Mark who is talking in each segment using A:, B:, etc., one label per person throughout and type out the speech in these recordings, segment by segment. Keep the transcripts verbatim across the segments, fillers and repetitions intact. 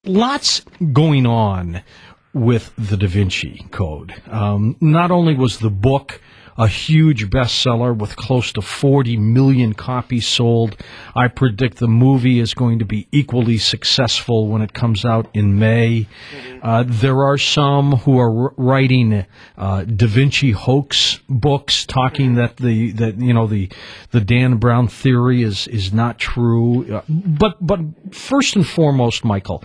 A: lots going on with the Da Vinci Code. Um, not only was the book a huge bestseller with close to forty million copies sold, I predict the movie is going to be equally successful when it comes out in May. Mm-hmm. Uh, there are some who are writing uh, Da Vinci hoax books, talking mm-hmm. that the that you know the the Dan Brown theory is is not true. Uh, but but first and foremost, Michael,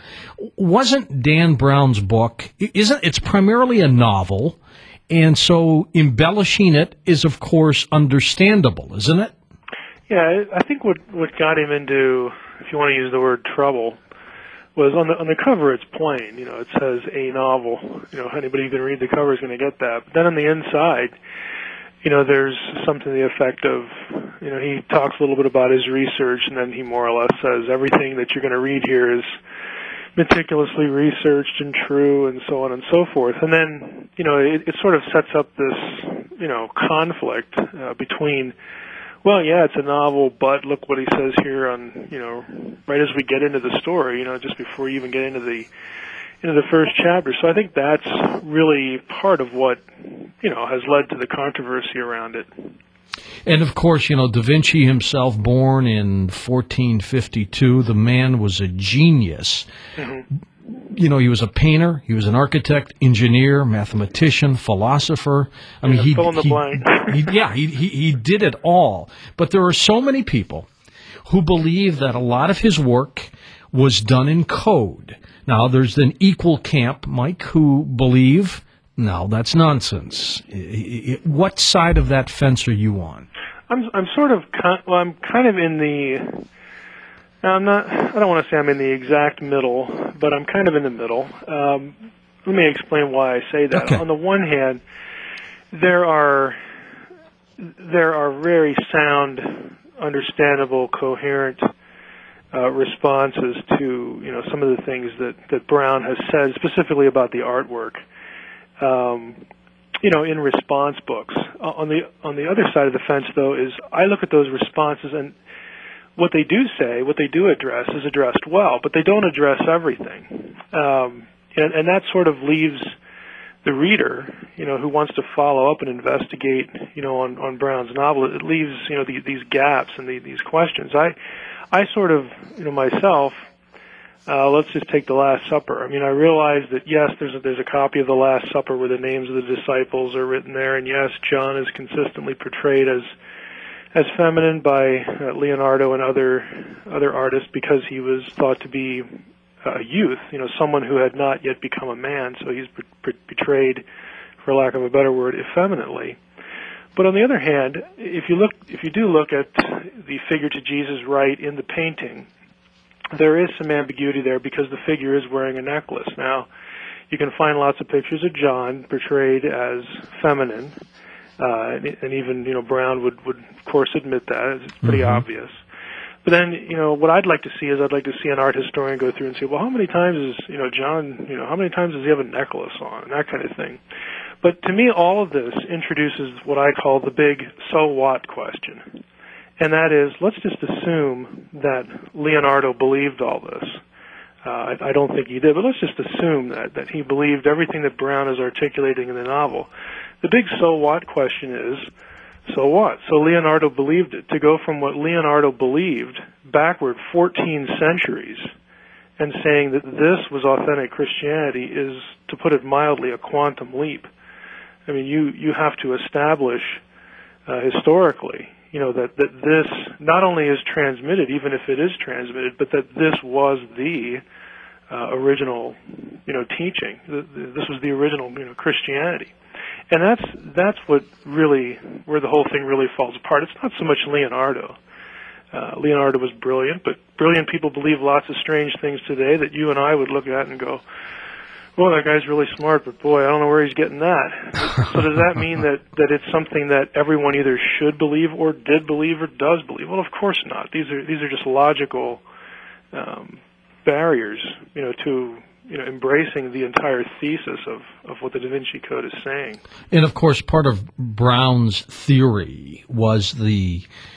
A: wasn't Dan Brown's book? Isn't it's primarily a novel? And so embellishing it is, of course, understandable, isn't it?
B: Yeah, I think what what got him into, if you want to use the word trouble, was on the on the cover it's plain. You know, it says a novel. You know, anybody who can read the cover is going to get that. But then on the inside, you know, there's something to the effect of, you know, he talks a little bit about his research, and then he more or less says everything that you're going to read here is meticulously researched and true, and so on and so forth. And then, you know, it, it sort of sets up this, you know, conflict uh, between, well, yeah, it's a novel, but look what he says here on, you know, right as we get into the story, you know, just before you even get into the into the first chapter. So I think that's really part of what, you know, has led to the controversy around it.
A: And, of course, you know, Da Vinci himself, born in fourteen fifty-two, the man was a genius. Mm-hmm. You know, he was a painter, he was an architect, engineer, mathematician, philosopher. I
B: yeah,
A: mean, he,
B: fill in the
A: he,
B: blank.
A: he yeah, he, he he did it all. But there are so many people who believe that a lot of his work was done in code. Now, there's an equal camp, Mike, who believe, no, that's nonsense. What side of that fence are you on?
B: I'm I'm sort of well, I'm kind of in the. I'm not. I don't want to say I'm in the exact middle, but I'm kind of in the middle. Um, let me explain why I say that.
A: Okay.
B: On the one hand, there are there are very sound, understandable, coherent uh, responses to you know some of the things that that Brown has said, specifically about the artwork. Um, you know, in response books. On the on the other side of the fence, though, is I look at those responses, and what they do say, what they do address, is addressed well, but they don't address everything. Um, and, and that sort of leaves the reader, you know, who wants to follow up and investigate, you know, on, on Brown's novel. It leaves, you know, the, these gaps and the, these questions. I, I sort of, you know, myself. Uh, let's just take the Last Supper. I mean, I realize that, yes, there's a, there's a copy of the Last Supper where the names of the disciples are written there, and yes, John is consistently portrayed as as feminine by uh, Leonardo and other other artists because he was thought to be a youth, you know, someone who had not yet become a man, so he's portrayed, for lack of a better word, effeminately. But on the other hand, if you look, if you do look at the figure to Jesus right in the painting, there is some ambiguity there because the figure is wearing a necklace. Now, you can find lots of pictures of John portrayed as feminine, uh, and, and even, you know, Brown would, would, of course, admit that. It's pretty mm-hmm. obvious. But then, you know, what I'd like to see is I'd like to see an art historian go through and say, well, how many times is, you know, John, you know, how many times does he have a necklace on, and that kind of thing. But to me, all of this introduces what I call the big so what question. And that is, let's just assume that Leonardo believed all this. Uh, I, I don't think he did, but let's just assume that, that he believed everything that Brown is articulating in the novel. The big so what question is, so what? So Leonardo believed it. To go from what Leonardo believed backward fourteen centuries and saying that this was authentic Christianity is, to put it mildly, a quantum leap. I mean, you, you have to establish uh, historically, you know, that, that this not only is transmitted, even if it is transmitted, but that this was the uh, original, you know, teaching. This was the original, you know, Christianity. And that's that's what really, where the whole thing really falls apart. It's not so much Leonardo. Uh, Leonardo was brilliant, but brilliant people believe lots of strange things today that you and I would look at and go, well, that guy's really smart, but boy, I don't know where he's getting that. So does that mean that, that it's something that everyone either should believe or did believe or does believe? Well, of course not. These are these are just logical um, barriers, you know, to you know embracing the entire thesis of, of what the Da Vinci Code is saying.
A: And of course, part of Brown's theory was the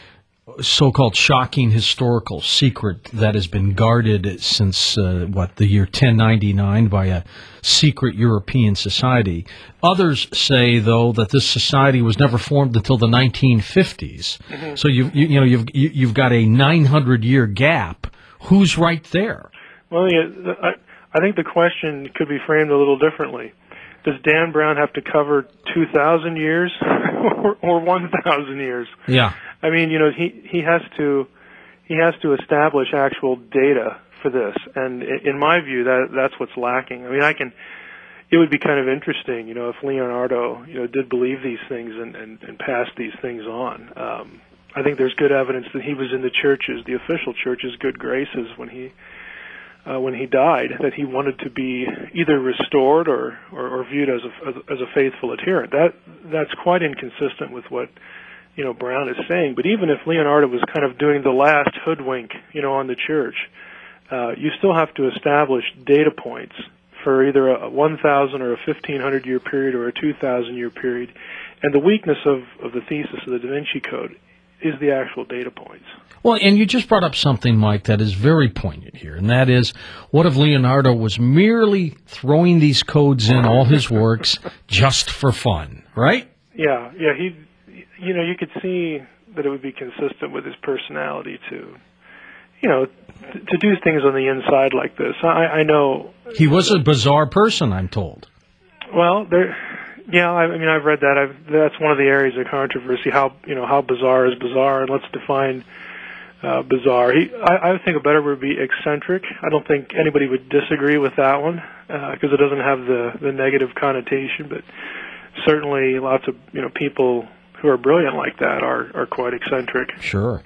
A: so-called shocking historical secret that has been guarded since, uh, what, the year ten ninety-nine by a secret European society. Others say, though, that this society was never formed until the nineteen fifties. Mm-hmm. So you've, you, you know, you've, you, you've got a nine hundred year gap. Who's right there?
B: Well, yeah, I, I think the question could be framed a little differently. Does Dan Brown have to cover two thousand years or, or one thousand years?
A: Yeah.
B: I mean, you know, he, he has to he has to establish actual data for this, and in my view, that that's what's lacking. I mean, I can. It would be kind of interesting, you know, if Leonardo, you know, did believe these things and and, and passed these things on. Um, I think there's good evidence that he was in the church's, the official church's, good graces when he uh, when he died. That he wanted to be either restored or or, or viewed as a as a faithful adherent. That that's quite inconsistent with what, you know, Brown is saying. But even if Leonardo was kind of doing the last hoodwink, you know, on the church, uh, you still have to establish data points for either a one thousand or a fifteen hundred year period or a two thousand year period. And the weakness of, of the thesis of the Da Vinci Code is the actual data points.
A: Well, and you just brought up something, Mike, that is very poignant here, and that is, what if Leonardo was merely throwing these codes in all his works just for fun, right?
B: Yeah, yeah, he, you know, you could see that it would be consistent with his personality to, you know, th- to do things on the inside like this. I, I know
A: he was a bizarre person, I'm told.
B: Well, there, yeah, I, I mean, I've read that. I've, that's one of the areas of controversy. How you know how bizarre is bizarre, and let's define uh, bizarre. He, I, I think a better word would be eccentric. I don't think anybody would disagree with that one because uh, it doesn't have the the negative connotation. But certainly, lots of you know people who are brilliant like that are are quite eccentric.
A: Sure.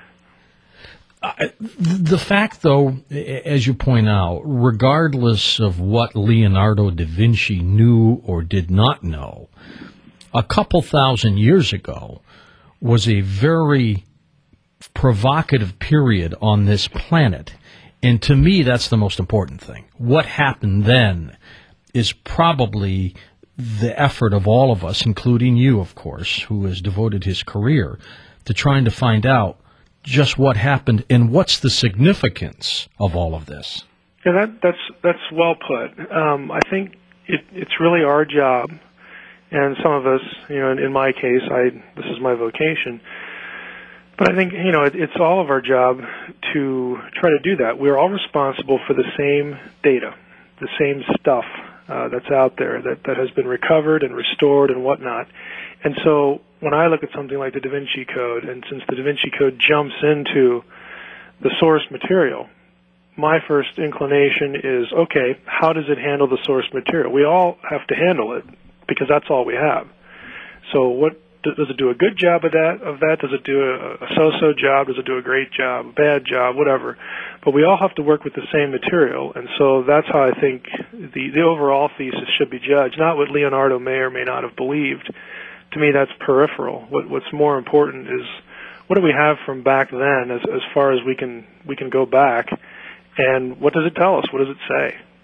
A: Uh, the fact, though, as you point out, regardless of what Leonardo da Vinci knew or did not know, a couple thousand years ago was a very provocative period on this planet. And to me, that's the most important thing. What happened then is probably the effort of all of us, including you, of course, who has devoted his career to trying to find out just what happened and what's the significance of all of this.
B: Yeah, that, that's that's well put. Um, I think it, it's really our job, and some of us, you know, in, in my case, I this is my vocation. But I think you know it, it's all of our job to try to do that. We're all responsible for the same data, the same stuff uh, that's out there that that has been recovered and restored and whatnot, and so. When I look at something like the Da Vinci Code, and since the Da Vinci Code jumps into the source material, my first inclination is, okay, how does it handle the source material? We all have to handle it because that's all we have. So what does it do a good job of that? Of that? Does it do a, a so-so job? Does it do a great job, a bad job, whatever? But we all have to work with the same material, and so that's how I think the, the overall thesis should be judged, not what Leonardo may or may not have believed. To me, that's peripheral. What, what's more important is what do we have from back then, as, as far as we can we can go back, and what does it tell us? What does it say?